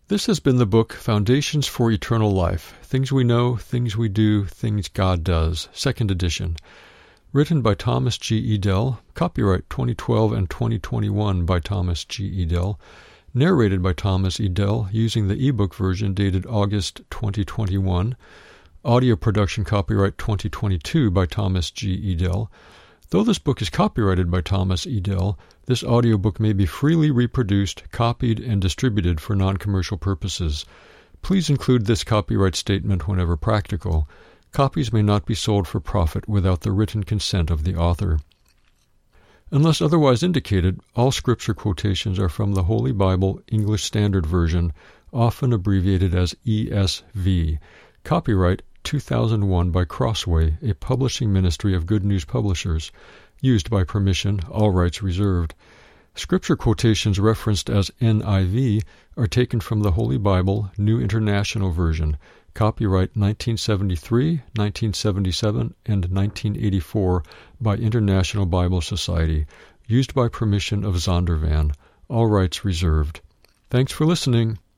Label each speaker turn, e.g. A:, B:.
A: This has been the book Foundations for Eternal Life, Things We Know, Things We Do, Things God Does, 2nd edition. Written by Thomas G. Edel, copyright 2012 and 2021 by Thomas G. Edel, narrated by Thomas Edel using the ebook version dated August 2021, audio production copyright 2022 by Thomas G. Edel. Though this book is copyrighted by Thomas Edel, this audiobook may be freely reproduced, copied, and distributed for non-commercial purposes. Please include this copyright statement whenever practical. Copies may not be sold for profit without the written consent of the author. Unless otherwise indicated, all scripture quotations are from the Holy Bible English Standard Version, often abbreviated as ESV. Copyright 2001 by Crossway, a publishing ministry of Good News Publishers. Used by permission, all rights reserved. Scripture quotations referenced as NIV are taken from the Holy Bible New International Version. Copyright 1973, 1977, and 1984 by International Bible Society. Used by permission of Zondervan. All rights reserved. Thanks for listening.